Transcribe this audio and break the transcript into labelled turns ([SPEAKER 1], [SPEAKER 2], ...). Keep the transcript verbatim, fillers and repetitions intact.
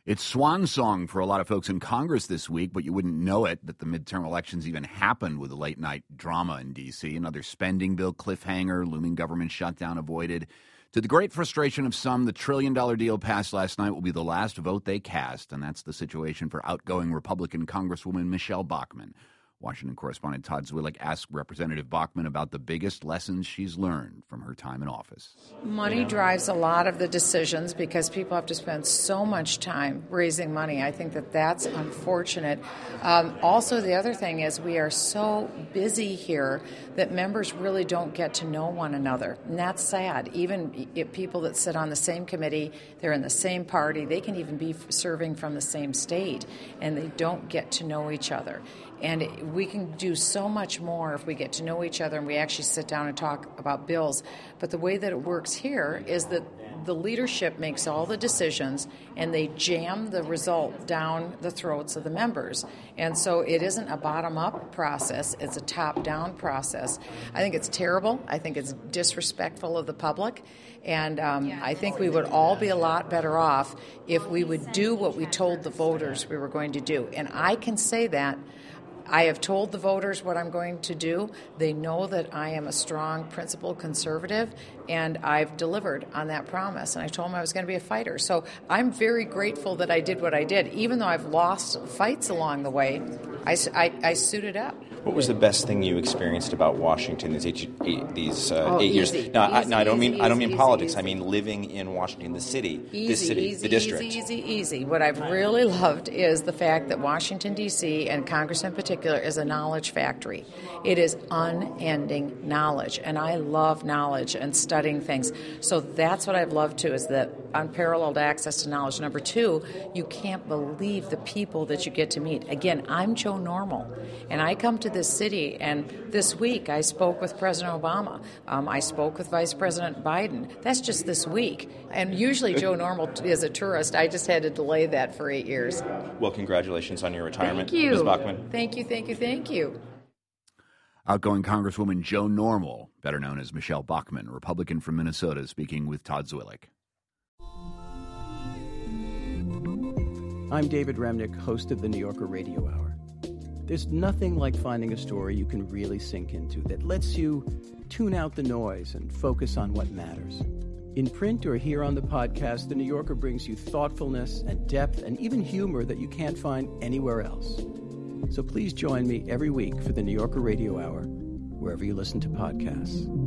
[SPEAKER 1] It's swan song for a lot of folks in Congress this week, but you wouldn't know it that the midterm elections even happened with a late-night drama in D C. Another spending bill cliffhanger, looming government shutdown avoided. To the great frustration of some, the trillion-dollar deal passed last night will be the last vote they cast, and that's the situation for outgoing Republican Congresswoman Michelle Bachmann. Washington correspondent Todd Zwillich asked Representative Bachmann about the biggest lessons she's learned from her time in office.
[SPEAKER 2] Money drives a lot of the decisions because people have to spend so much time raising money. I think that that's unfortunate. Um, also, the other thing is we are so busy here that members really don't get to know one another, and that's sad. Even if people that sit on the same committee, they're in the same party, they can even be serving from the same state, and they don't get to know each other. And we can do so much more if we get to know each other and we actually sit down and talk about bills. But the way that it works here is that the leadership makes all the decisions and they jam the result down the throats of the members. And so it isn't a bottom-up process, it's a top-down process. I think it's terrible. I think it's disrespectful of the public. And um, I think we would all be a lot better off if we would do what we told the voters we were going to do. And I can say that. I have told the voters what I'm going to do. They know that I am a strong, principled conservative, and I've delivered on that promise. And I told them I was going to be a fighter. So I'm very grateful that I did what I did. Even though I've lost fights along the way, I, I, I suited up.
[SPEAKER 3] What was the best thing you experienced about Washington these eight, eight these uh,
[SPEAKER 2] oh,
[SPEAKER 3] eight
[SPEAKER 2] easy.
[SPEAKER 3] years? Now,
[SPEAKER 2] easy,
[SPEAKER 3] I, no, I don't mean
[SPEAKER 2] easy,
[SPEAKER 3] I don't mean
[SPEAKER 2] easy,
[SPEAKER 3] politics.
[SPEAKER 2] Easy.
[SPEAKER 3] I mean living in Washington, the city,
[SPEAKER 2] Easy,
[SPEAKER 3] this city,
[SPEAKER 2] easy,
[SPEAKER 3] the district.
[SPEAKER 2] Easy, easy, easy. What I've really loved is the fact that Washington, D C, and Congress in particular, is a knowledge factory. It is unending knowledge, and I love knowledge and studying things. So that's what I've loved, too, is that unparalleled access to knowledge. Number two, you can't believe the people that you get to meet. Again, I'm Joe Normal, and I come to this city, and this week I spoke with President Obama. Um, I spoke with Vice President Biden. That's just this week. And usually Joe Normal is a tourist. I just had to delay that for eight years.
[SPEAKER 3] Well, congratulations on your retirement,
[SPEAKER 2] thank you.
[SPEAKER 3] Miz Bachmann.
[SPEAKER 2] Thank you, thank you, thank you.
[SPEAKER 1] Outgoing Congresswoman Joe Normal, better known as Michelle Bachmann, Republican from Minnesota, speaking with Todd Zwillich.
[SPEAKER 4] I'm David Remnick, host of the New Yorker Radio Hour. There's nothing like finding a story you can really sink into that lets you tune out the noise and focus on what matters. In print or here on the podcast, The New Yorker brings you thoughtfulness and depth and even humor that you can't find anywhere else. So please join me every week for the New Yorker Radio Hour, wherever you listen to podcasts.